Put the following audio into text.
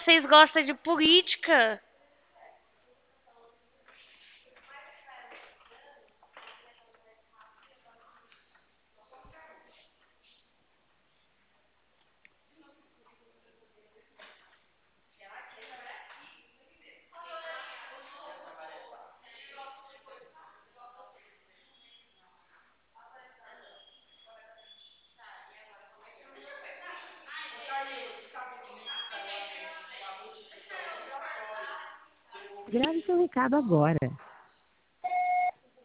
Vocês gostam de política? Grave seu recado agora.